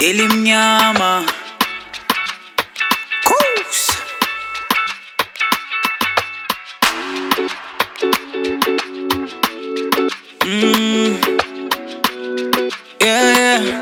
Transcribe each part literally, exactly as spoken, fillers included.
elimnyama Coast. Mm. Yeah, yeah.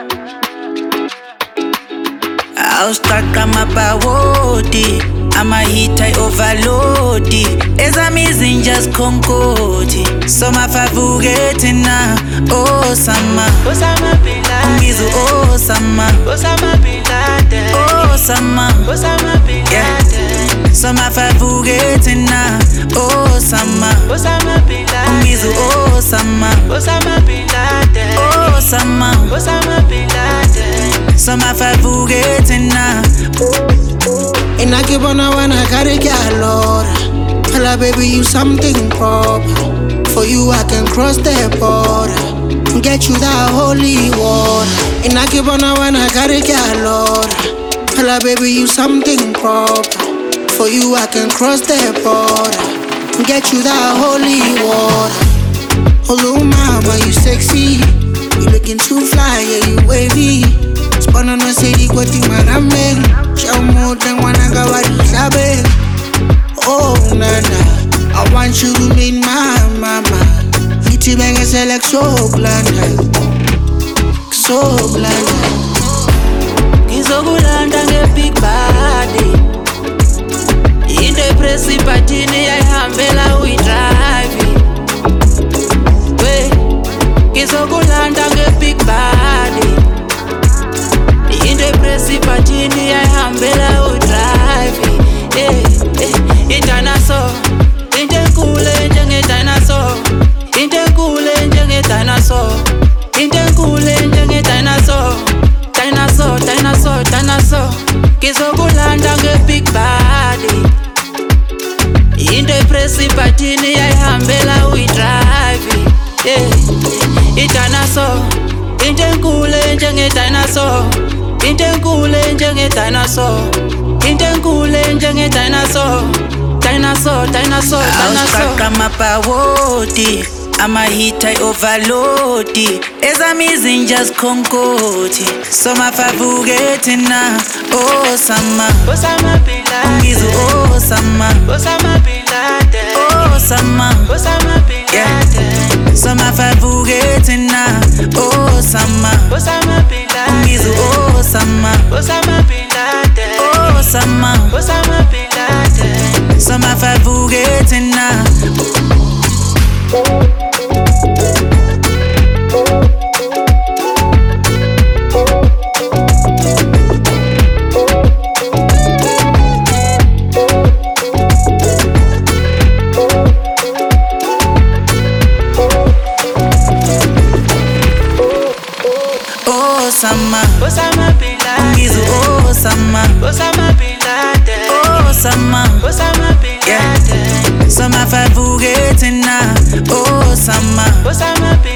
Awustaka mabawodi amahita overloadi ezamizi just konkoti so mafavugeti na oh sama Osama bin Laden Ngizu oh sama Osama bin Laden oh sama Osama bin yeah. Laden So mafavugeti na oh sama Osama bin Laden Ngizu oh sama Osama bin Laden oh sama Osama bin Laden So mafavugeti na And I keep on when I gotta get a lot. Tell her, baby, you something proper. For you, I can cross the border and get you that holy water. And I keep on when I gotta get a lot. Tell her, baby, you something proper. For you, I can cross the border and get you that holy water. Hello, mama, you sexy. You looking too fly, yeah, you wavy. Spana no city kwa timarame. Show more than one I got what you oh nana, I want you to meet my mama. Iti banga select so blanda, so blanda. Ngizokulanda nge-big body Into presi patini yayihambela uyidrive We Ngizokulanda nge-big body Into presi patini yayihambela uyidrive Eh, eh, i-dinosaur Into enkule njenge-dinosaur Into enkule njenge-dinosaur Into enkule njenge-dinosaur Dinosaur, dinosaur, dinosaur Ngizokulanda nge-big body Into epresi patini yayihambela uyidrive Yeah, i-dinosaur Into enkule njenge-dinosaur Into enkule njenge-dinosaur Into enkule njenge-dinosaur Dinosaur, dinosaur, dinosaur Awustaka mabawodi amahita overloadi ezamizi just konkoti so mafavugeti na oh sama Osama bin Laden Ngizu oh sama Osama bin Laden oh sama Osama bin Laden So mafavugeti na oh sama Osama bin Laden Ngizu oh sama Osama bin Laden oh sama Osama bin Laden So mafavugeti na Osama Osama bin Laden Ngizu oh sama Osama bin Laden oh sama Osama bin yeah. Laden So mafavugeti na oh sama Osama bin